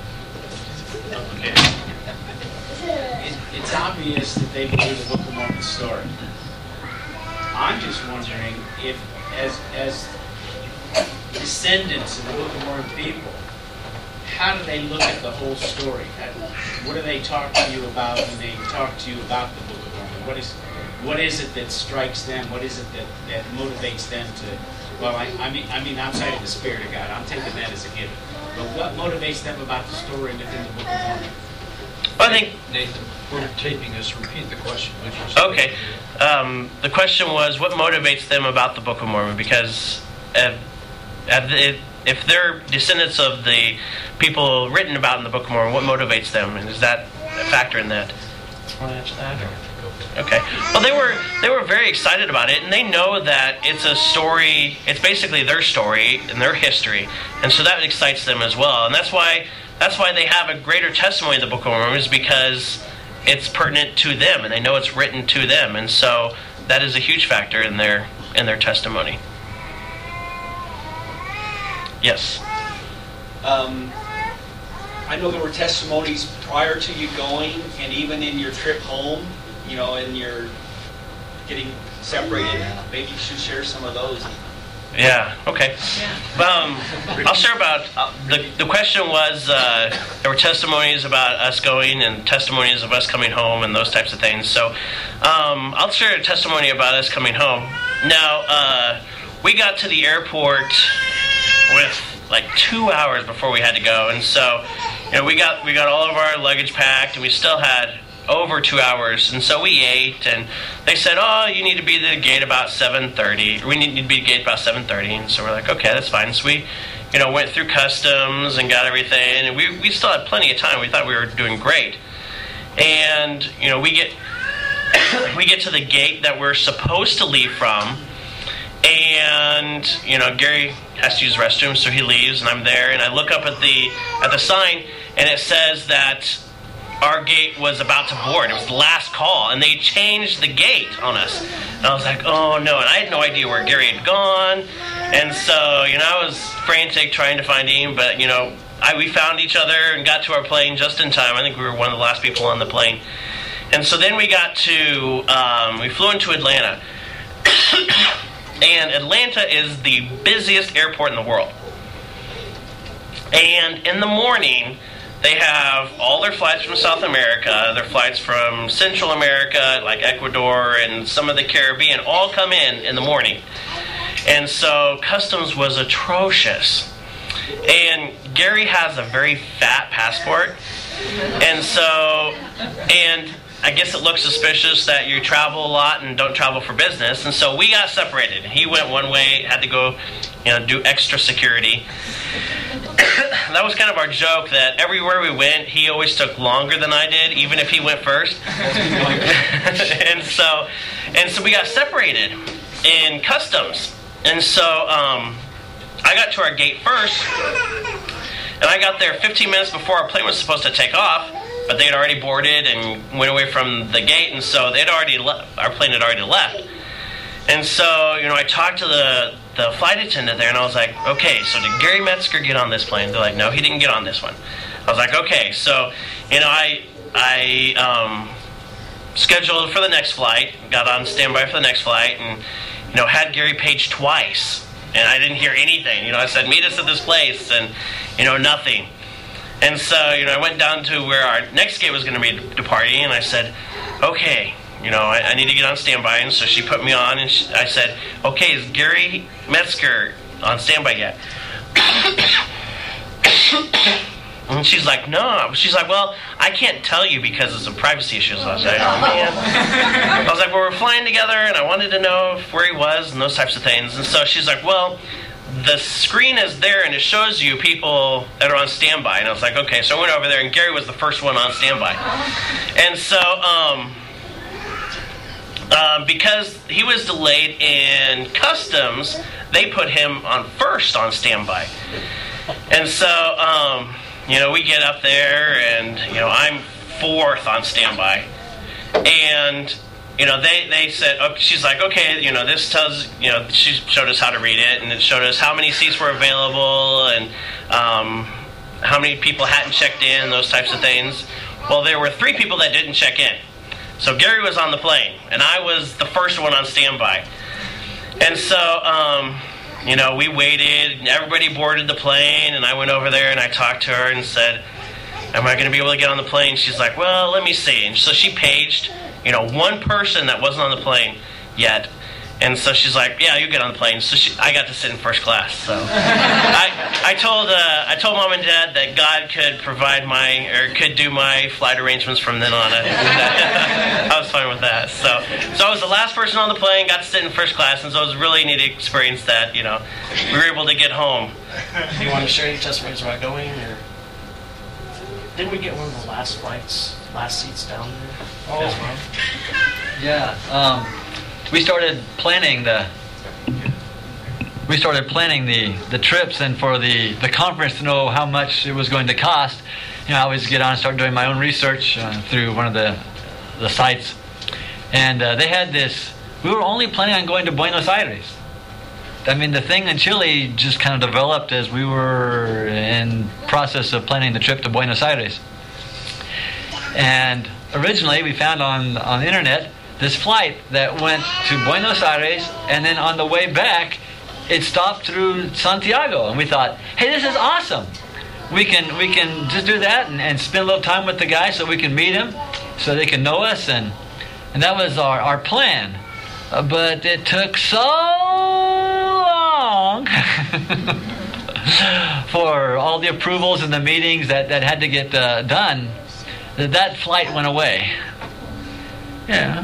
Okay. It, it's obvious that they believe the Book of Mormon story. I'm just wondering if, as as descendants of the Book of Mormon people, how do they look at the whole story? How, what do they talk to you about when they talk to you about the Book of Mormon? What is what is it that strikes them? What is it that, that motivates them to? Well, I, I mean, I mean, outside of the Spirit of God, I'm taking that as a given. But what motivates them about the story within the Book of Mormon? Well, I think. Nathan, we're taping this. Repeat the question. Would you? Okay. Um, the question was, what motivates them about the Book of Mormon? Because uh, if they're descendants of the people written about in the Book of Mormon, what motivates them? And is that a factor in that? Want to answer that? Or? Okay. Well, they were they were very excited about it, and they know that it's a story. It's basically their story and their history, and so that excites them as well. And that's why that's why they have a greater testimony in the Book of Mormon, is because it's pertinent to them, and they know it's written to them, and so that is a huge factor in their in their testimony. Yes. Um, I know there were testimonies prior to you going, and even in your trip home, you know, and you're getting separated. Maybe you should share some of those. Yeah, okay. Um, I'll share about, uh, the, the question was, uh, there were testimonies about us going and testimonies of us coming home and those types of things. So um, I'll share a testimony about us coming home. Now, uh, we got to the airport with like two hours before we had to go. And so, you know, we got we got all of our luggage packed, and we still had over two hours. And so we ate, and they said, oh, you need to be at the gate about seven thirty. We need to be at the gate about seven thirty. And so we're like, okay, that's fine. So we, you know, went through customs and got everything. And we, we still had plenty of time. We thought we were doing great. And, you know, we get we get to the gate that we're supposed to leave from. And, you know, Gary has to use the restroom, so he leaves, and I'm there, and I look up at the at the sign, and it says that our gate was about to board. It was the last call, and they changed the gate on us. And I was like, oh, no, and I had no idea where Gary had gone, and so, you know, I was frantic trying to find him, but, you know, I, we found each other and got to our plane just in time. I think we were one of the last people on the plane. And so then we got to, um, we flew into Atlanta. And Atlanta is the busiest airport in the world. And in the morning, they have all their flights from South America, their flights from Central America, like Ecuador and some of the Caribbean, all come in in the morning. And so customs was atrocious. And Gary has a very fat passport. And so, and I guess it looks suspicious that you travel a lot and don't travel for business. And so we got separated. He went one way, had to go, you know, do extra security. That was kind of our joke, that everywhere we went, he always took longer than I did, even if he went first. and so, and so we got separated in customs. And so um, I got to our gate first, and I got there fifteen minutes before our plane was supposed to take off. But they had already boarded and went away from the gate, and so they'd already le- our plane had already left. And so, you know, I talked to the, the flight attendant there, and I was like, okay, so did Gary Metzger get on this plane? They're like, no, he didn't get on this one. I was like, okay, so, you know, I I um, scheduled for the next flight, got on standby for the next flight, and, you know, had Gary page twice, and I didn't hear anything. You know, I said, meet us at this place, and, you know, nothing. And so, you know, I went down to where our next gate was going to be departing, and I said, okay, you know, I, I need to get on standby. And so she put me on, and she, I said, okay, is Gary Metzger on standby yet? And she's like, no. She's like, well, I can't tell you because of some privacy issues. I was like, oh, man. I was like, well, we're flying together, and I wanted to know where he was and those types of things. And so she's like, well, the screen is there, and it shows you people that are on standby. And I was like, okay. So I went over there, and Gary was the first one on standby. And so, um, uh, because he was delayed in customs, they put him on first on standby. And so, um, you know, we get up there, and, you know, I'm fourth on standby. And, you know, they, they said, okay, she's like, okay, you know, this tells, you know, she showed us how to read it, and it showed us how many seats were available, and um, how many people hadn't checked in, those types of things. Well, there were three people that didn't check in. So Gary was on the plane, and I was the first one on standby. And so, um, you know, we waited, and everybody boarded the plane, and I went over there, and I talked to her and said, am I going to be able to get on the plane? She's like, well, let me see. And so she paged, you know, one person that wasn't on the plane yet. And so she's like, yeah, you get on the plane. So she, I got to sit in first class. So I, I told uh, I told mom and dad that God could provide my, or could do my flight arrangements from then on. I was fine with that. So so I was the last person on the plane, got to sit in first class, and so it was a really neat experience that, you know, we were able to get home. Do you want to share your testimonies about going, or didn't we get one of the last flights, last seats down there Oh. as well? Yeah, um, we started planning the we started planning the, the trips, and for the, the conference to know how much it was going to cost, you know, I always get on and start doing my own research uh, through one of the the sites, and uh, they had this. We were only planning on going to Buenos Aires. I mean, the thing in Chile just kind of developed as we were in process of planning the trip to Buenos Aires. And originally, we found on on the internet this flight that went to Buenos Aires, and then on the way back, it stopped through Santiago. And we thought, hey, this is awesome. We can we can just do that and, and spend a little time with the guys so we can meet them, so they can know us. And, and that was our, our plan. Uh, but it took so long for all the approvals and the meetings that, that had to get uh, done that that flight went away. Yeah.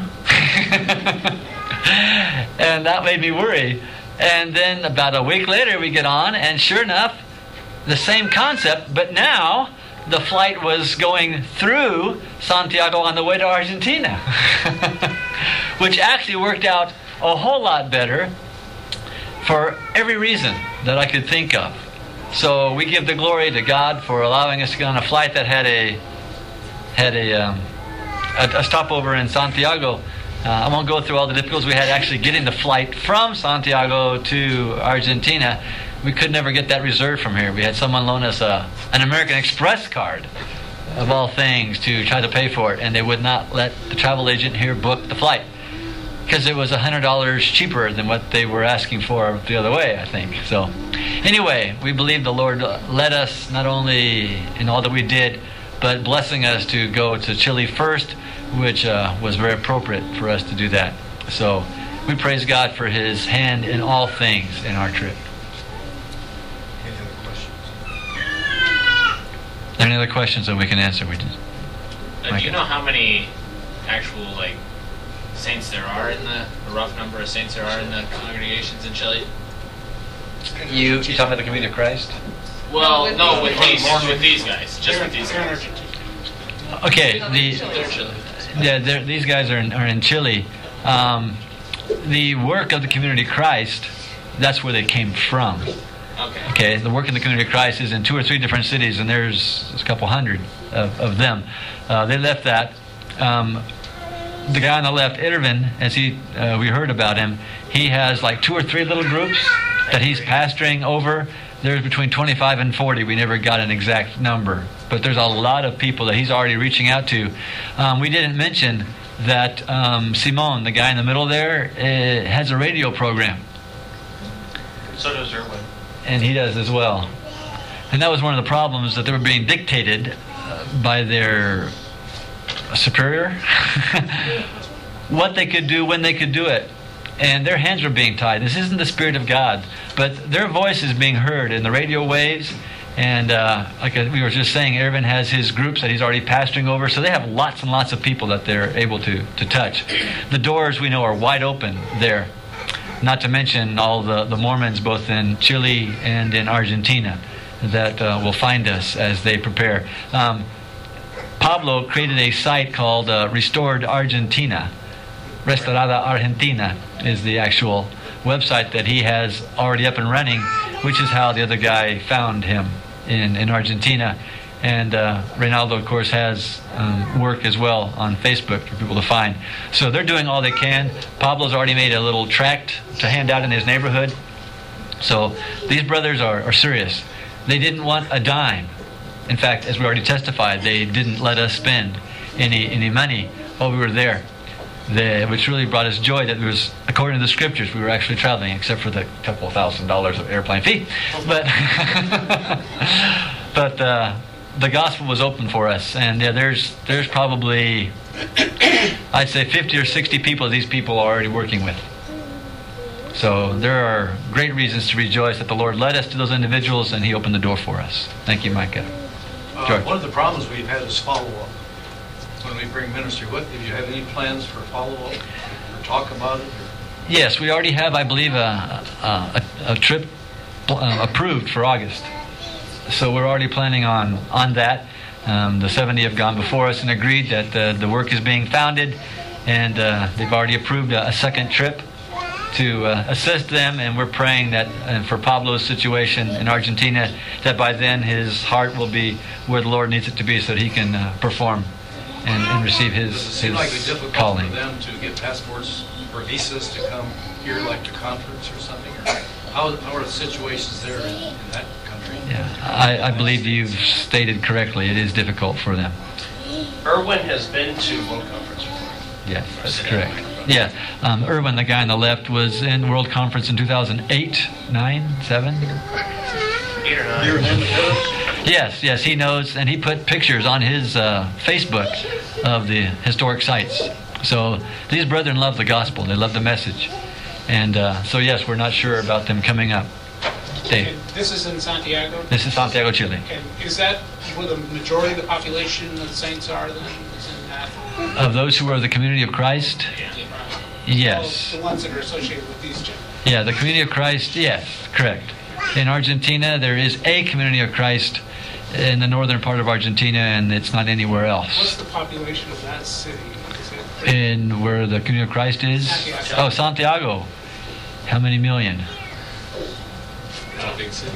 And that made me worry. And then about a week later we get on, and sure enough, the same concept, but now the flight was going through Santiago on the way to Argentina. Which actually worked out a whole lot better for every reason that I could think of. So we give the glory to God for allowing us to get on a flight that had a had a um, a, a stopover in Santiago. Uh, I won't go through all the difficulties we had actually getting the flight from Santiago to Argentina. We could never get that reserved from here. We had someone loan us a, an American Express card, of all things, to try to pay for it, and they would not let the travel agent here book the flight because it was one hundred dollars cheaper than what they were asking for the other way, I think. So anyway, we believe the Lord led us not only in all that we did, but blessing us to go to Chile first, which uh, was very appropriate for us to do that. So we praise God for His hand in all things in our trip. Any other questions? Any other questions that we can answer? We just, Uh, do you know how many actual like saints there are in the a rough number of saints there are in the congregations in Chile? you you talking about the Community of Christ? Well, no, with these with these guys, just with these guys. Okay, the They're Chile. yeah, they're- these guys are in, are in Chile. Um, the work of the Community of Christ, that's where they came from. Okay. Okay, the work in the Community of Christ is in two or three different cities, and there's a couple hundred of, of them. Uh, they left that. Um, the guy on the left, Irvin, as he uh, we heard about him, he has like two or three little groups that he's pastoring over. There's between twenty-five and forty. We never got an exact number, but there's a lot of people that he's already reaching out to. Um, we didn't mention that um, Simon, the guy in the middle there, uh, has a radio program. So does Erwin. And he does as well. And that was one of the problems, that they were being dictated uh, by their superior what they could do, when they could do it. And their hands were being tied. This isn't the Spirit of God, but their voice is being heard in the radio waves. And uh, like we were just saying, Erwin has his groups that he's already pastoring over, so they have lots and lots of people that they're able to, to touch. The doors, we know, are wide open there. Not to mention all the, the Mormons both in Chile and in Argentina that uh, will find us as they prepare. Um, Pablo created a site called uh, Restored Argentina. Restaurada Argentina is the actual website that he has already up and running, which is how the other guy found him in, in Argentina. And uh, Reynaldo, of course, has um, work as well on Facebook for people to find. So they're doing all they can. Pablo's already made a little tract to hand out in his neighborhood. So these brothers are, are serious. They didn't want a dime. In fact, as we already testified, they didn't let us spend any any money while we were there. They, which really brought us joy that it was, according to the scriptures, we were actually traveling, except for the couple thousand dollars of airplane fee. But but uh, the gospel was open for us, and yeah, there's there's probably, I'd say, fifty or sixty people these people are already working with. So there are great reasons to rejoice that the Lord led us to those individuals and He opened the door for us. Thank you, Micah. Uh, George. one of the problems we've had is follow-up. When we bring ministry, what, if you have any plans for follow-up or talk about it? Or? Yes, we already have, I believe, a, a, a trip uh, approved for August. So we're already planning on, on that. Um, the seventy have gone before us and agreed that uh, the work is being founded, and uh, they've already approved a, a second trip to uh, assist them, and we're praying that uh, for Pablo's situation in Argentina, that by then his heart will be where the Lord needs it to be so that he can uh, perform and, and receive his, Does it seem his like it's difficult calling. for them to get passports or visas to come here, like to conference or something? Or how, how are the situations there in, in that country? Yeah, I, I believe you've stated correctly. It is difficult for them. Irwin has been to World Conference before. Yes, that's correct. Yeah, um, Irwin, the guy on the left, was in World Conference in two thousand eight, nine, seven? Eight or nine. You're an independent? Yes, yes, he knows, and he put pictures on his uh, Facebook of the historic sites. So these brethren love the gospel. They love the message. And uh, so, yes, we're not sure about them coming up. Dave. And this is in Santiago? This is Santiago, Chile. And is that where the majority of the population of the saints are then? Is in that? Of those who are the community of Christ? Yes. Well, the ones that are associated with these gentlemen. Yeah, the community of Christ, yes, correct. In Argentina, there is a community of Christ in the northern part of Argentina, and it's not anywhere What's else. the population of that city? Is it In where the community of Christ is? Santiago. Oh, Santiago. How many million? Not a big city.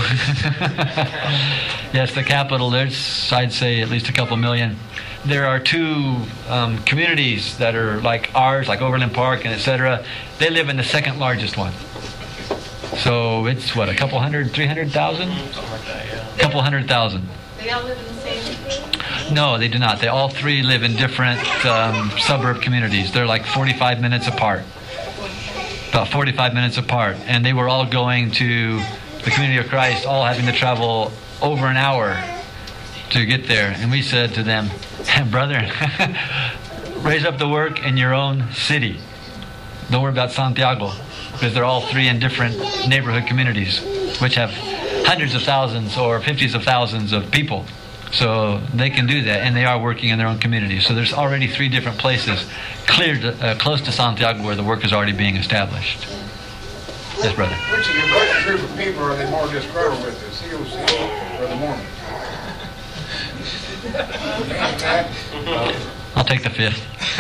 Yes, the capital, there's, I'd say, at least a couple million. There are two um, communities that are like ours, like Overland Park and et cetera. They live in the second largest one. So it's, what, a couple hundred, three hundred thousand? Something like that, yeah. A couple hundred thousand. They all live in the same. No, they do not. They all three live in different um, suburb communities. They're like forty-five minutes apart. About forty-five minutes apart. And they were all going to the community of Christ, all having to travel over an hour to get there. And we said to them, brethren, raise up the work in your own city. Don't worry about Santiago, because they're all three in different neighborhood communities, which have hundreds of thousands or fifties of thousands of people. So they can do that, and they are working in their own communities. So there's already three different places clear to, uh, close to Santiago where the work is already being established. Yes, brother. Which of your group of people are they more disgruntled with, the C O C or the Mormons? I'll take the fifth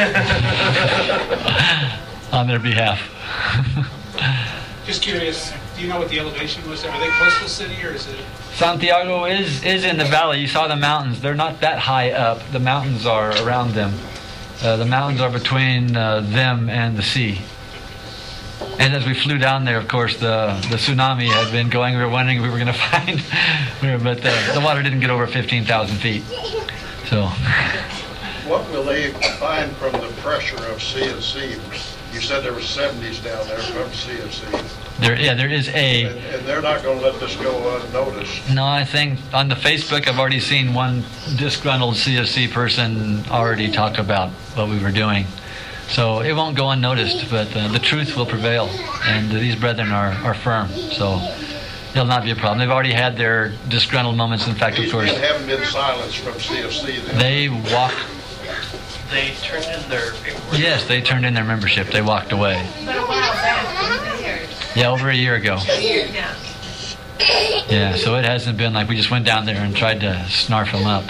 on their behalf. Just curious, do you know what the elevation was there? Are they close to the city or is it? Santiago is, is in the valley. You saw the mountains. They're not that high up. The mountains are around them. Uh, the mountains are between uh, them and the sea. And as we flew down there, of course, the, the tsunami had been going. We were wondering if we were going to find, but the, the water didn't get over fifteen thousand feet. So, What will they find from the pressure of C F C? You said there were seventies down there from C F C. there, yeah, there is a... And, and they're not going to let this go unnoticed. No, I think on the Facebook I've already seen one disgruntled C F C person already talk about what we were doing. So it won't go unnoticed, but uh, the truth will prevail, and these brethren are, are firm. So it'll not be a problem. They've already had their disgruntled moments. In fact, of These course, men haven't been silenced from C F C then. they walked. They turned in their paperwork. Yes, they turned in their membership. They walked away. But a while back, years. Yeah, over a year ago. Yeah. Yeah, so it hasn't been like we just went down there and tried to snarf them up.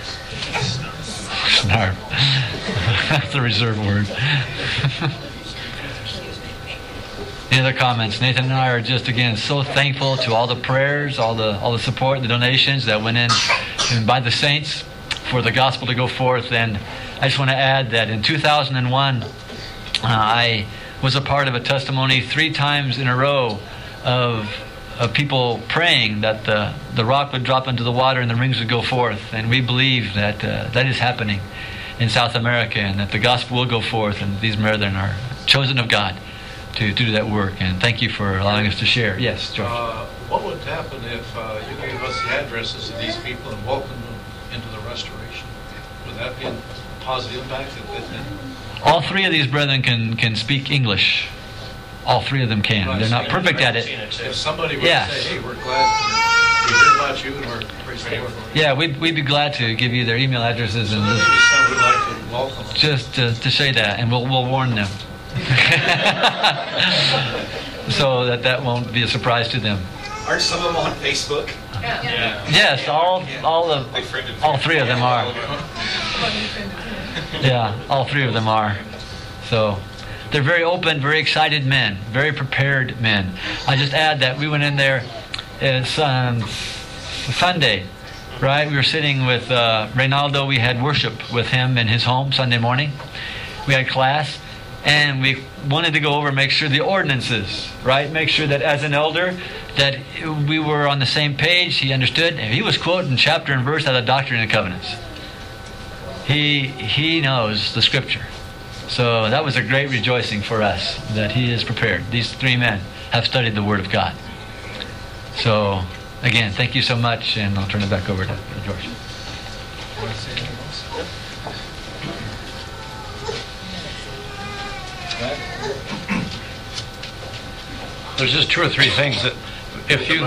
Snarf. That's a reserve word. Any other comments? Nathan and I are just again so thankful to all the prayers, all the all the support, the donations that went in and by the saints for the gospel to go forth. And I just want to add that in two thousand one, uh, I was a part of a testimony three times in a row of of people praying that the the rock would drop into the water and the rings would go forth. And we believe that uh, that is happening in South America, and that the gospel will go forth, and these brethren are chosen of God to, to do that work. And thank you for allowing us to share. Yes, George. Uh, what would happen if uh, you gave us the addresses of these people and welcomed them into the restoration? Would that be a positive impact? That, that, All three of these brethren can, can speak English. all three of them can. They're not perfect at it. If somebody would Yeah. say, hey, we're glad we hear about you and we're praise the Lord. Yeah, we'd, we'd be glad to give you their email addresses and Maybe just, some would like to welcome them. just to, to say that, and we'll, we'll warn them. So that that won't be a surprise to them. Aren't some of them on Facebook? Yeah. Yes, all all of I friended all three of them are. Yeah, all three of them are. So they're very open, very excited men, very prepared men. I just add that we went in there it's um, Sunday, right? We were sitting with uh, Reynaldo. We had worship with him in his home Sunday morning. We had class, and we wanted to go over and make sure the ordinances, right? Make sure that as an elder, that we were on the same page. He understood. And he was quoting chapter and verse out of Doctrine and Covenants. He he knows the Scripture. So that was a great rejoicing for us that he is prepared. These three men have studied the Word of God. So, again, thank you so much, and I'll turn it back over to George. There's just two or three things that if you...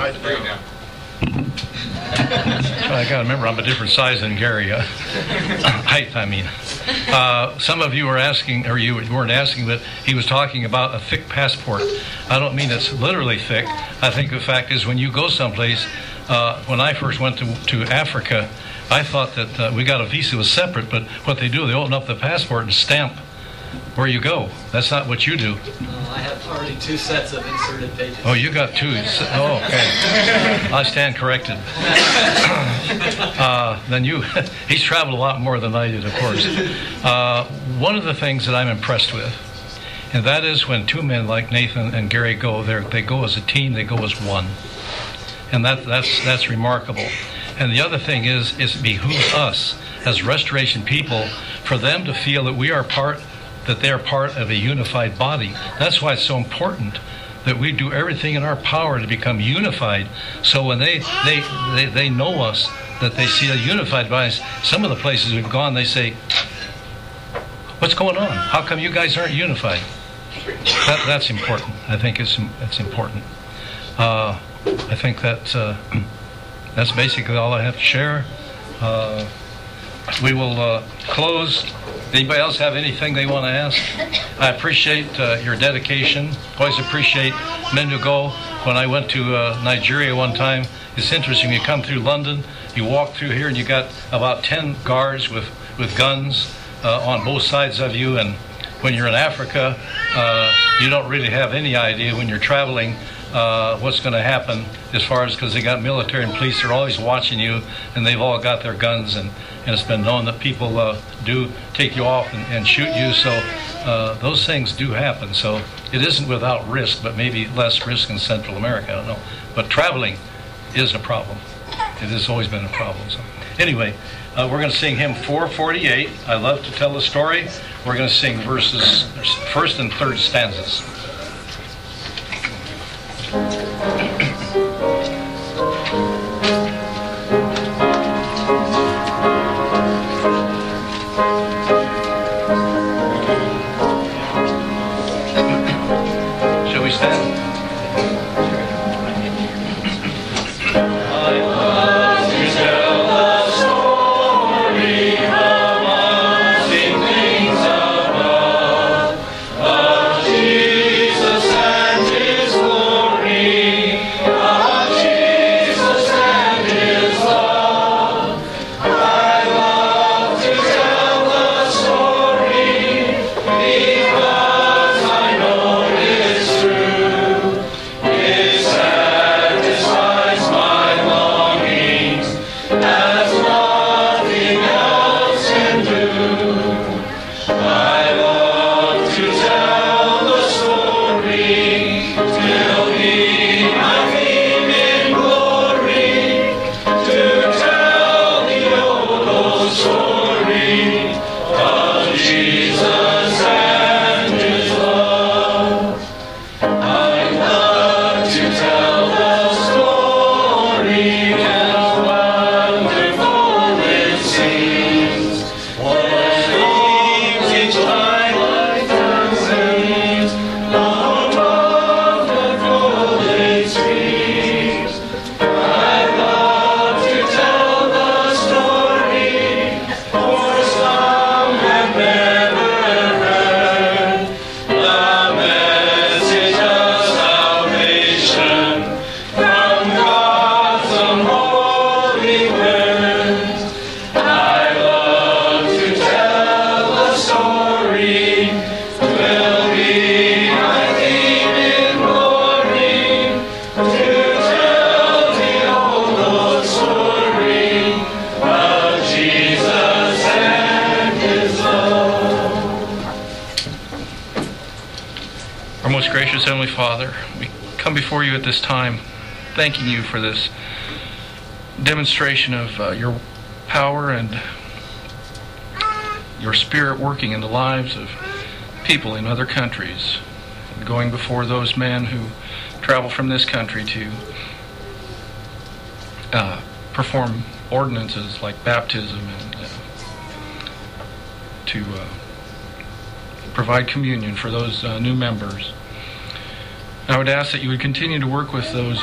I got to remember, I'm a different size than Gary. Uh, height, I mean. Uh, some of you were asking, or you weren't asking, but he was talking about a thick passport. I don't mean it's literally thick. I think the fact is when you go someplace, uh, when I first went to, to Africa, I thought that uh, we got a visa was separate, but what they do, they open up the passport and stamp where you go. That's not what you do. Uh, I have already two sets of inserted pages. Oh, you got two. Oh, okay. I stand corrected. Uh, then you, he's traveled a lot more than I did, of course. Uh, one of the things that I'm impressed with, and that is when two men like Nathan and Gary go there, they go as a team, they go as one. And that, that's, that's remarkable. And the other thing is, is it behooves us as Restoration people for them to feel that we are part that they are part of a unified body. That's why it's so important that we do everything in our power to become unified. So when they they, they, they know us, that they see a unified body. Some of the places we've gone, they say, what's going on? How come you guys aren't unified? That, that's important. I think it's, it's important. Uh, I think that uh, that's basically all I have to share. Uh, we will uh, close. Anybody else have anything they want to ask? I appreciate uh, your dedication. Always appreciate men who go. When I went to uh, Nigeria one time, it's interesting. You come through London, you walk through here, and you got about ten guards with, with guns uh, on both sides of you. And when you're in Africa, uh, you don't really have any idea when you're traveling uh, what's going to happen as far as, because they got military and police. They're always watching you, and they've all got their guns. And And it's been known that people uh, do take you off and, and shoot you. So uh, those things do happen. So it isn't without risk, but maybe less risk in Central America. I don't know. But traveling is a problem. It has always been a problem. So anyway, uh, we're going to sing hymn four forty-eight. I love to tell the story. We're going to sing verses, first and third stanzas. Because I know it's true. Our most gracious Heavenly Father, we come before you at this time, thanking you for this demonstration of uh, your power and your Spirit working in the lives of people in other countries, and going before those men who travel from this country to uh, perform ordinances like baptism and uh, to uh, provide communion for those uh, new members. I would ask that you would continue to work with those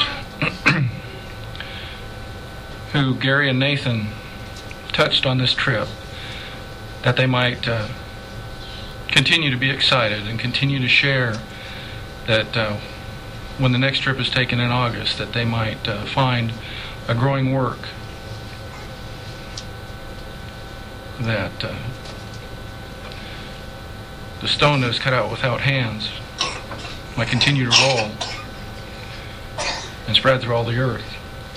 who Gary and Nathan touched on this trip, that they might uh, continue to be excited and continue to share that uh, when the next trip is taken in August, that they might uh, find a growing work that uh, the stone that is cut out without hands might continue to roll and spread through all the earth.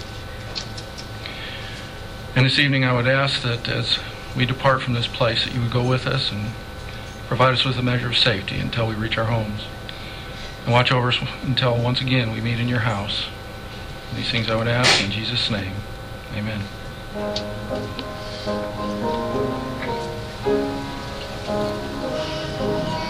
And this evening I would ask that as we depart from this place, that you would go with us and provide us with a measure of safety until we reach our homes. And watch over us until once again we meet in your house. These things I would ask in Jesus' name. Amen. Thank you.